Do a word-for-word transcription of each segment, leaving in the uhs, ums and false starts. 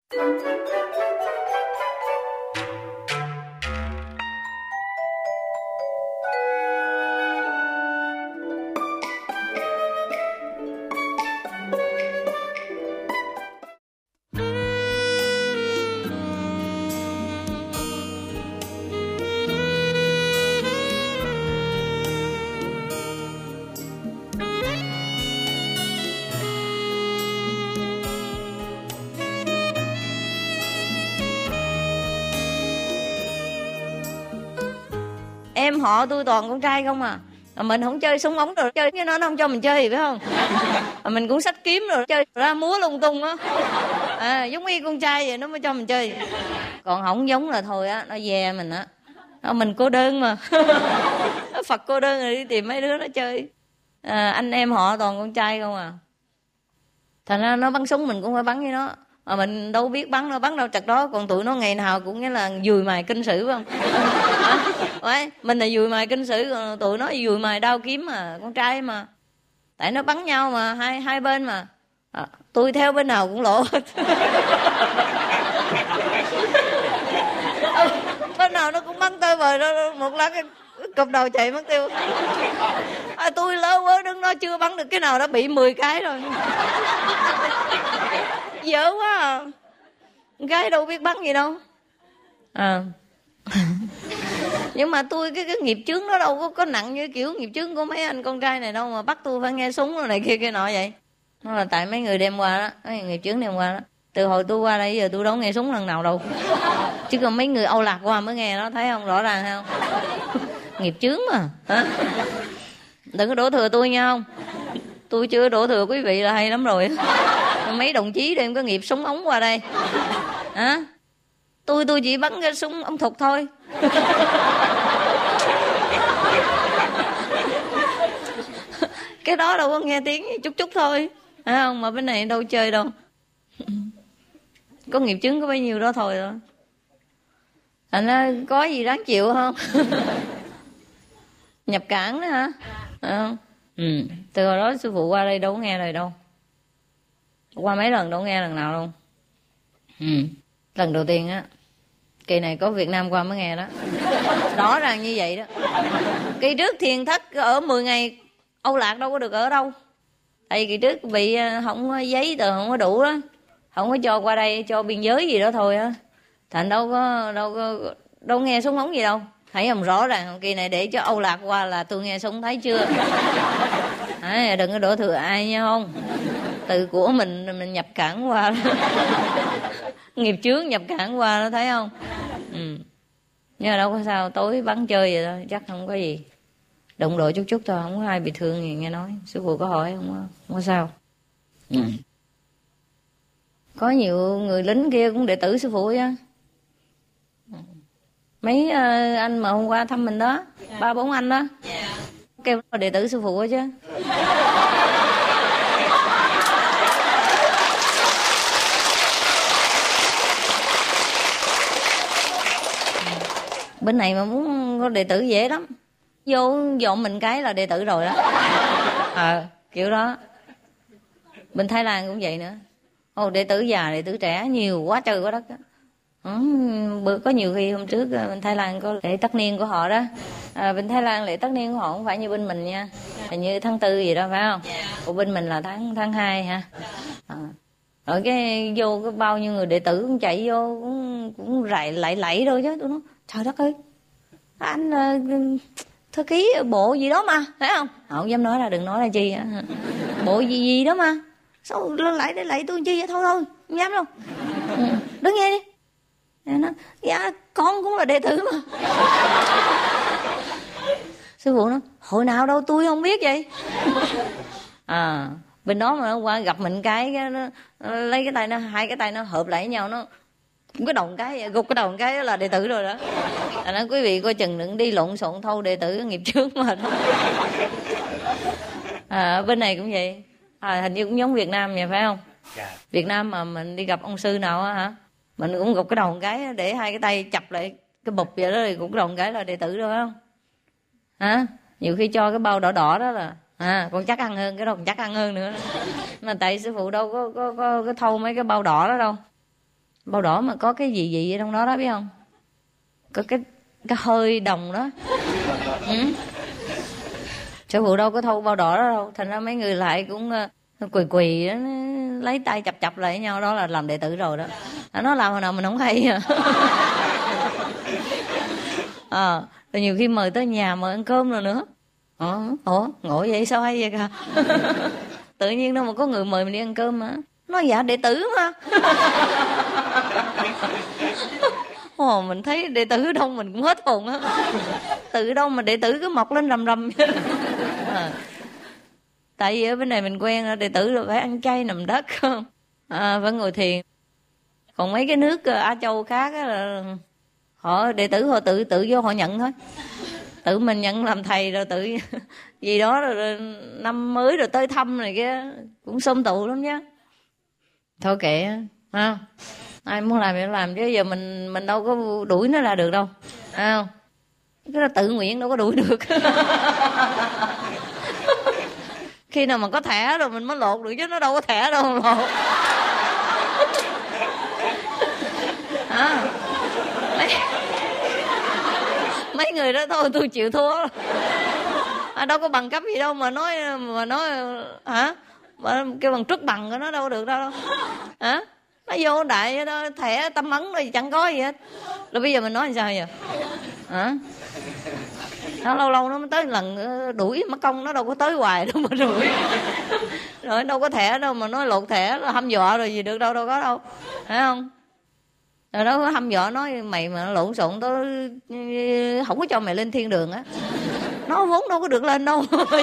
Em họ tôi toàn con trai không à. Mà mình không chơi súng ống rồi, chơi cái nó nó không cho mình chơi, phải không? Mà mình cũng xách kiếm rồi chơi ra múa lung tung á. À, giống y con trai vậy nó mới cho mình chơi. Còn không giống là thôi á, nó dè mình á. À, mình cô đơn mà. Phật cô đơn rồi đi tìm mấy đứa nó chơi. À, anh em họ toàn con trai không à. Thành ra nó bắn súng mình cũng phải bắn với nó. Mà mình đâu biết bắn đâu, bắn đâu chặt đó. Còn tụi nó ngày nào cũng nghĩa là dùi mài kinh sử, phải không? À, mình là dùi mài kinh sử, còn tụi nó dùi mài đao kiếm mà, con trai mà. Tại nó bắn nhau mà, hai hai bên mà. À, tôi theo bên nào cũng lộ hết. Bên nào nó cũng bắn tơi bời đó, một lát cái cụp đầu chạy mất tiêu. À, tôi lớn quá đứng đó chưa bắn được cái nào đã bị mười cái rồi. Dở quá à. Gái đâu biết bắn gì đâu. À. Nhưng mà tôi cái, cái nghiệp chướng đó đâu có, có nặng như kiểu nghiệp chướng của mấy anh con trai này đâu mà bắt tôi phải nghe súng rồi này kia kia nọ vậy. Nó là tại mấy người đem qua đó, mấy nghiệp chướng đem qua đó. Từ hồi tôi qua đây giờ tôi đâu nghe súng lần nào đâu. Chứ còn mấy người Âu Lạc qua mới nghe đó, thấy không, rõ ràng không? Nghiệp chướng mà. Hả? Đừng có đổ thừa tôi nha không. Tôi chưa đổ thừa quý vị là hay lắm rồi. Mấy đồng chí đem có nghiệp súng ống qua đây. Hả? Tôi tôi chỉ bắn cái súng ống thục thôi. Cái đó đâu có nghe tiếng chút chút thôi. Phải không? Mà bên này đâu chơi đâu. Có nghiệp chứng có bấy nhiêu đó thôi đó. Thành ra có gì đáng chịu không? Nhập cảng đó hả? Phải không? Ừ. Từ hồi đó sư phụ qua đây đâu có nghe lời đâu. Qua mấy lần đâu có nghe lần nào đâu. Ừ. Lần đầu tiên á, kỳ này có Việt Nam qua mới nghe đó. Rõ ràng như vậy đó. Kỳ trước thiền thất ở mười ngày Âu Lạc đâu có được ở đâu. Tại vì kỳ trước bị không có giấy tờ không có đủ đó, không có cho qua đây, cho biên giới gì đó thôi á. Thành đâu có đâu có đâu nghe súng ống gì đâu. Thấy không, rõ ràng kỳ này để cho Âu Lạc qua là tôi nghe súng, thấy chưa? À, đừng có đổ thừa ai nha không. Từ của mình mình nhập cảng qua. Nghiệp chướng nhập cảng qua đó, thấy không? Ừ. Nhưng mà đâu có sao, tối bắn chơi vậy thôi, chắc không có gì. Động độ chút chút thôi, không có ai bị thương gì nghe nói. Sư phụ có hỏi không có, không có sao. Ừ. Có nhiều người lính kia cũng đệ tử sư phụ chứ. Mấy uh, anh mà hôm qua thăm mình đó, yeah. ba bốn anh đó, yeah. Kêu là đệ tử sư phụ chứ. Bên này mà muốn có đệ tử dễ lắm. Vô dọn mình cái là đệ tử rồi đó. Ờ, à, kiểu đó. Bên Thái Lan cũng vậy nữa. Ồ, đệ tử già, đệ tử trẻ nhiều quá trời quá đất đó. Ừ, có nhiều khi hôm trước bên Thái Lan có lễ tất niên của họ đó. À, bên Thái Lan lễ tất niên của họ không phải như bên mình nha. Hình như tháng tư gì đó phải không? Của bên mình là tháng tháng hai ha. À. Rồi cái vô cái bao nhiêu người đệ tử cũng chạy vô cũng cũng rải lạy lạy thôi chứ. Tôi nói trời đất ơi, anh uh, thư ký bộ gì đó mà, phải không? Họ không dám nói ra, đừng nói ra chi. Bộ gì gì đó mà. Sao lên lại để lại tôi chi vậy? Thôi thôi, không dám đâu. Ừ, đứng nghe đi. Nó, dạ con cũng là đệ tử mà. Sư phụ nói hồi nào đâu tôi không biết vậy. À, bên đó mà nó qua gặp mình cái, cái nó, nó lấy cái tay nó, hai cái tay nó hợp lại với nhau, nó cái đầu cái gục cái đầu cái đó là đệ tử rồi đó. À, nói quý vị coi chừng đừng đi lộn xộn thâu đệ tử nghiệp chướng mà. À, bên này cũng vậy. À, hình như cũng giống Việt Nam vậy phải không? Yeah. Việt Nam mà mình đi gặp ông sư nào á hả, mình cũng gục cái đầu một cái để hai cái tay chập lại cái bụp vậy đó, thì cũng đầu một cái là đệ tử rồi phải không? Hả? Nhiều khi cho cái bao đỏ đỏ đó là à, còn chắc ăn hơn, cái đó còn chắc ăn hơn nữa. Mà tại sư phụ đâu có có có, có thâu mấy cái bao đỏ đó đâu. bao đỏ mà có cái gì gì ở trong đó đó biết không? Có cái cái hơi đồng đó. Ừ. Sư phụ đâu có thâu bao đỏ đó đâu, thành ra mấy người lại cũng uh, quỳ quỳ đó, lấy tay chập chập lại với nhau, đó là làm đệ tử rồi đó. Nó làm hồi nào mình không hay à. À, rồi nhiều khi mời tới nhà mời ăn cơm rồi nữa. Ủa, ủa ngộ vậy sao hay vậy cả? Tự nhiên đâu mà có người mời mình đi ăn cơm mà. Nói dạ đệ tử mà. Ồ, mình thấy đệ tử đâu mình cũng hết hồn á. Từ đâu mà đệ tử cứ mọc lên rầm rầm. À, tại vì ở bên này mình quen rồi, đệ tử rồi phải ăn chay nằm đất không, à, phải ngồi thiền. Còn mấy cái nước Á Châu khác á là họ đệ tử họ tự tự vô họ nhận thôi, tự mình nhận làm thầy rồi tự gì đó rồi, rồi năm mới rồi tới thăm này kia cũng xôm tụ lắm chứ. Thôi kệ ha, ai muốn làm thì làm chứ giờ mình mình đâu có đuổi nó ra được đâu, phải không? Cái đó tự nguyện đâu có đuổi được. Khi nào mà có thẻ rồi mình mới lột được chứ nó đâu có thẻ đâu mà lột. À, mấy, mấy người đó thôi tôi chịu thua. À, đâu có bằng cấp gì đâu mà nói mà nói hả? Mà cái bằng trước bằng của nó đâu được đâu. Hả? Nó vô đại đó, thẻ tâm ấn rồi chẳng có gì hết. Rồi bây giờ mình nói làm sao vậy? Hả? Nó lâu lâu nó mới tới lần đuổi mất công, nó đâu có tới hoài đâu mà đuổi. Rồi đâu có thẻ đâu mà nói lột thẻ là hăm dọa rồi gì được đâu, đâu có đâu, phải không? Rồi đó hăm dọa nói mày mà lộn xộn tôi không có cho mày lên thiên đường á. Nó vốn đâu có được lên đâu.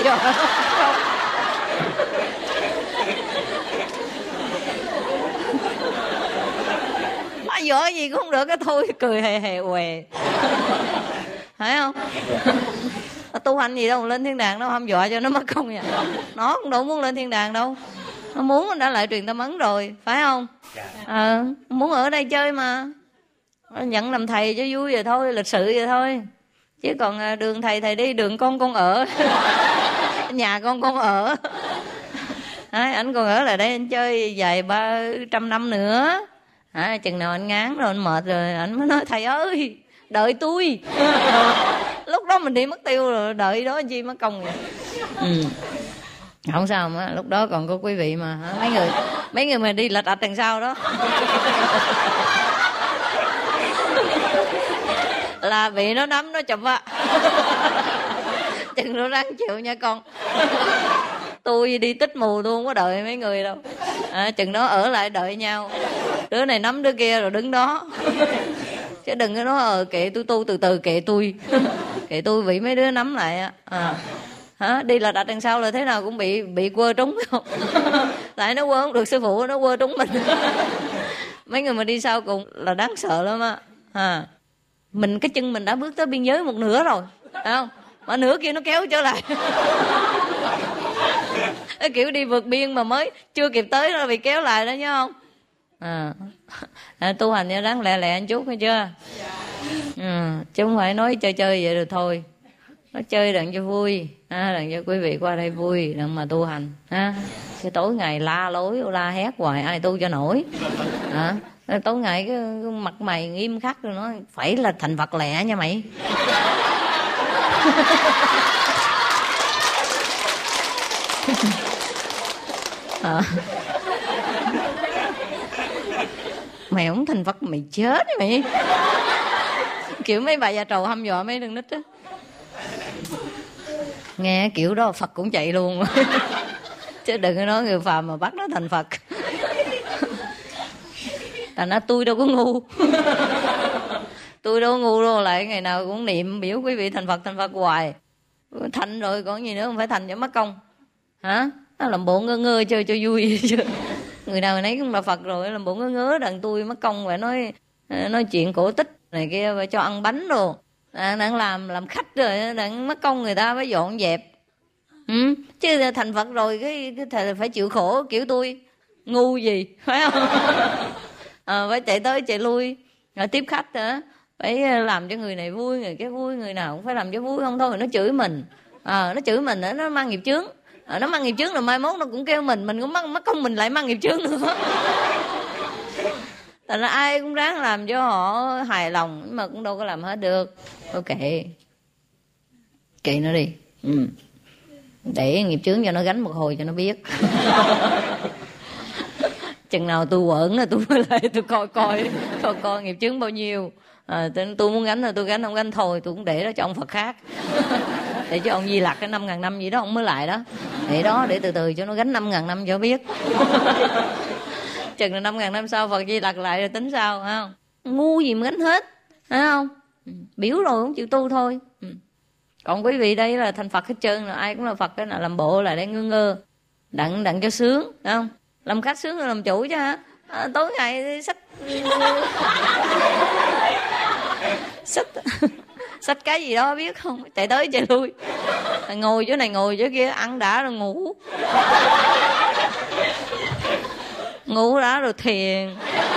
Nó dọa gì cũng không được, cái thôi cười hề hề què. Phải không? Tu hành gì đâu lên thiên đàng đâu, hăm dọa cho nó mất công vậy. Nó cũng đâu muốn lên thiên đàng đâu, nó muốn nó đã lại truyền tâm ấn rồi, phải không? À, muốn ở đây chơi mà, nhận làm thầy cho vui vậy thôi, lịch sự vậy thôi. Chứ còn đường thầy thầy đi, đường con con ở. Nhà con con ở. À, anh còn ở lại đây anh chơi vài ba trăm năm nữa. À, chừng nào anh ngán rồi anh mệt rồi anh mới nói thầy ơi đợi tôi. Lúc đó mình đi mất tiêu rồi, đợi đó chi mất công vậy. Ừ. Không sao mà lúc đó còn có quý vị mà, mấy người mấy người mà đi lạch ạch đằng sau đó. Là bị nó đấm nó chụp á. Chừng nó ráng chịu nha con. Tôi đi tích mù tôi không có đợi mấy người đâu. À, chừng đó ở lại đợi nhau, đứa này nắm đứa kia rồi đứng đó. Chứ đừng có nói ờ kệ tôi tu từ từ, kệ tôi. Kệ tôi bị mấy đứa nắm lại á. À. Hả? Đi là đặt đằng sau là thế nào cũng bị bị quơ trúng không? Tại nó quơ không được sư phụ, nó quơ trúng mình. Mấy người mà đi sau cùng là đáng sợ lắm á. À. Mình cái chân mình đã bước tới biên giới một nửa rồi, phải không? Mà nửa kia nó kéo trở lại. Cái kiểu đi vượt biên mà mới chưa kịp tới nó bị kéo lại đó nhớ không? À. À, tu hành cho đáng lẹ lẹ một chút nghe chưa? Ừ, chứ không phải nói chơi chơi vậy rồi thôi. Nó chơi đặng cho vui, à, đặng cho quý vị qua đây vui đặng mà tu hành ha. Chứ tối ngày la lối la hét hoài ai tu cho nổi. À, tối ngày cái, cái mặt mày nghiêm khắc rồi nói phải là thành Phật lẹ nha mày. À. Mày không thành Phật mày chết mày. Kiểu mấy bà già trầu hăm dọa mấy đứa nít á. Nghe kiểu đó Phật cũng chạy luôn. Chứ đừng có nói người phàm mà bắt nó thành Phật. Thành ra tôi đâu có ngu. Tôi đâu có ngu đâu, lại ngày nào cũng niệm biểu quý vị thành Phật thành Phật hoài. Thành rồi còn gì nữa, không phải thành cho mất công. Hả? Nó làm bộ ngơ ngơ chơi cho vui. Người nào nấy cũng là Phật rồi, làm bộ ngớ ngớ đằng tôi mất công phải nói nói chuyện cổ tích này kia, phải cho ăn bánh rồi. À, đang làm làm khách rồi, đang mất công người ta phải dọn dẹp. Ừ? Chứ thành Phật rồi cái, cái thầy phải chịu khổ kiểu tôi ngu gì, phải không? À, phải chạy tới chạy lui rồi tiếp khách nữa, phải làm cho người này vui người kia vui, người nào cũng phải làm cho vui, không thôi nó chửi mình. À, nó chửi mình nữa, nó mang nghiệp chướng. À, nó mang nghiệp chướng rồi mai mốt nó cũng kêu mình, mình cũng mất mất công mình lại mang nghiệp chướng nữa. Thành ra ai cũng ráng làm cho họ hài lòng, nhưng mà cũng đâu có làm hết được. Ok, kệ nó đi. Ừ. Để nghiệp chướng cho nó gánh một hồi cho nó biết. Chừng nào tôi quẩn là tôi mới lại tôi coi coi coi coi nghiệp chướng bao nhiêu. À, tôi muốn gánh là tôi gánh, không gánh thôi tôi cũng để đó cho ông Phật khác. Để cho ông Di Lặc cái năm ngàn năm gì đó ông mới lại đó. Để đó để từ từ cho nó gánh năm ngàn năm cho biết. Chừng là năm ngàn năm sau Phật Di Lặc lại rồi tính sao, phải không? Ngu gì mà gánh hết, phải không? Biểu rồi không chịu tu thôi. Còn quý vị đây là thành Phật hết trơn, là ai cũng là Phật, cái là làm bộ là để ngơ ngơ đặng đặng cho sướng, phải không? Làm khách sướng là làm chủ chứ hả? À, tối ngày sách sách sách cái gì đó biết không, chạy tới chạy lui, ngồi chỗ này ngồi chỗ kia, ăn đã rồi ngủ, ngủ đã rồi thiền,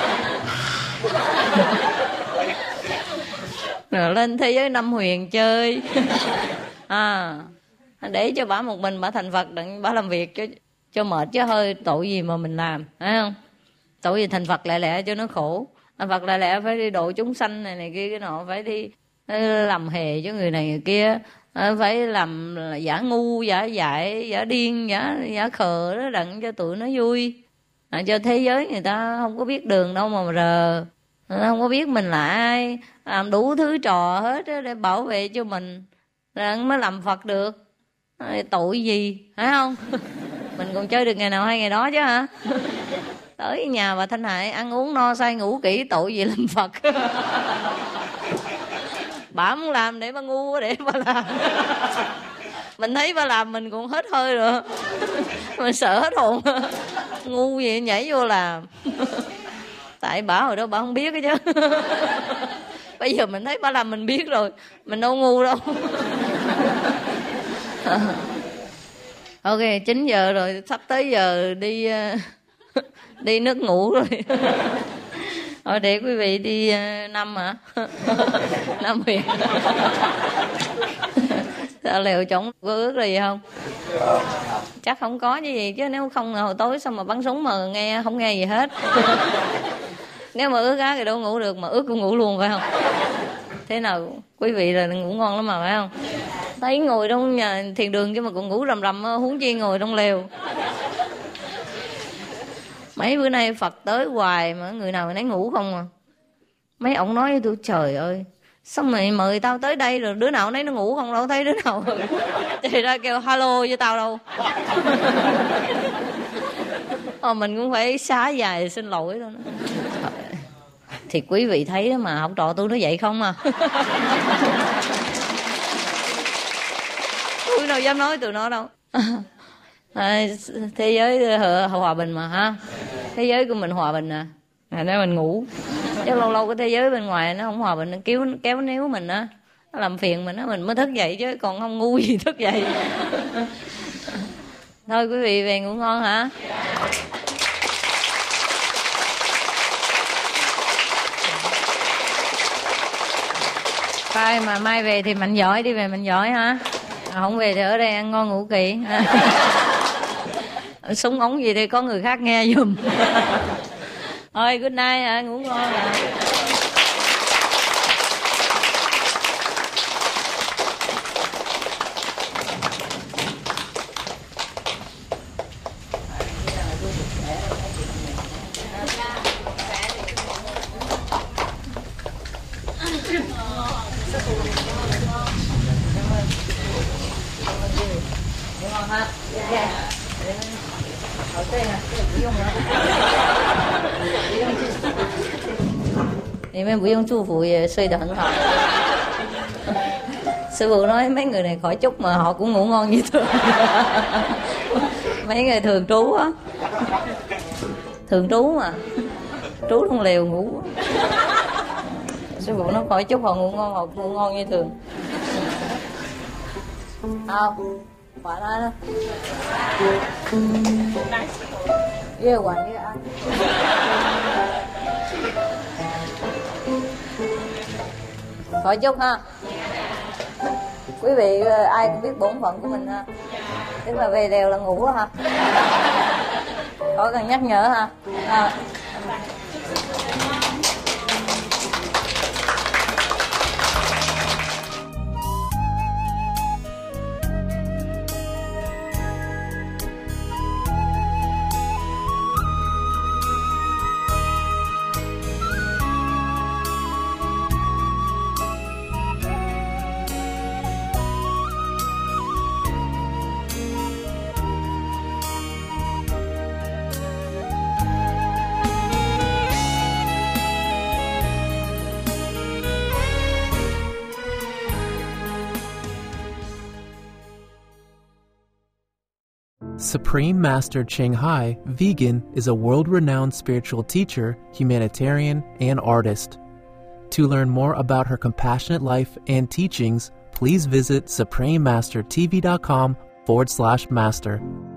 rồi lên thế giới năm huyền chơi. À, để cho bả một mình bả thành Phật, đặng bả làm việc cho cho mệt chứ hơi tội gì mà mình làm, phải không? Tội gì thành Phật lẹ lẹ cho nó khổ. Thành Phật lẹ lẹ phải đi độ chúng sanh này này kia cái nọ, phải đi làm hề cho người này người kia, phải làm giả ngu, giả dại, giả điên, giả giả khờ đó, đặng cho tụi nó vui. À, cho thế giới người ta không có biết đường đâu mà rờ, không có biết mình là ai, làm đủ thứ trò hết để bảo vệ cho mình, rồi mới làm Phật được. Tội gì, phải không? Mình còn chơi được ngày nào hay ngày đó chứ hả? Tới nhà bà Thanh Hải ăn uống no say ngủ kỹ, tội gì làm Phật. Bà muốn làm để bà ngu để bà làm. Mình thấy bà làm mình cũng hết hơi rồi. Mình sợ hết hồn. Ngu gì nhảy vô làm. Tại bà hồi đó bà không biết cái chứ. Bây giờ mình thấy bà làm mình biết rồi, mình đâu ngu đâu. Ok, chín giờ rồi, sắp tới giờ đi đi nước ngủ rồi. Rồi để quý vị đi năm hả? Năm huyền. Sao lều trống có ước rồi gì không? Chắc không có gì chứ, nếu không hồi tối sao mà bắn súng mà nghe không nghe gì hết. Nếu mà ước á thì đâu ngủ được, mà ước cũng ngủ luôn phải không? Thế nào quý vị là ngủ ngon lắm mà phải không? Thấy ngồi trong nhà thiền đường chứ mà cũng ngủ rầm rầm, huống chi ngồi trong lều. Mấy bữa nay Phật tới hoài mà người nào nấy ngủ không à. Mấy ông nói với tôi trời ơi, sao mày mời tao tới đây rồi đứa nào nấy nó ngủ không, đâu thấy đứa nào chạy ra kêu hello với tao đâu. Ờ, mình cũng phải xá dài xin lỗi thôi. Thì quý vị thấy đó mà, học trò tôi nó vậy không à. Tôi đâu dám nói tụi nó đâu. À, thế giới hòa bình mà ha, thế giới của mình hòa bình à, à nếu mình ngủ chứ lâu lâu cái thế giới bên ngoài nó không hòa bình, nó kéo kéo níu mình á, nó làm phiền mình á, mình mới thức dậy chứ còn không ngu gì thức dậy. Thôi quý vị về ngủ ngon hả? Coi mà mai về thì mạnh giỏi, đi về mạnh giỏi hả? À, không về thì ở đây ăn ngon ngủ kỹ. Súng ống gì đi có người khác nghe giùm. Thôi good night hả, ngủ ngon hả? Thì mấy buổi ông chú phụ睡得很好. Sư phụ nói mấy người này khỏi chút mà họ cũng ngủ ngon như thường. Mấy người thường trú á, thường trú mà trú trong lều ngủ. Sư phụ nói khỏi chút họ ngủ ngon, họ ngủ ngon như thường. Không, quả đó đó. Với quả với ăn. Khỏi chút ha. Quý vị ai cũng biết bổn phận của mình ha, tức là về đều là ngủ ha, khỏi cần nhắc nhở ha. À. Supreme Master Ching Hai, vegan, is a world-renowned spiritual teacher, humanitarian, and artist. To learn more about her compassionate life and teachings, please visit suprememastertv.com forward slash master.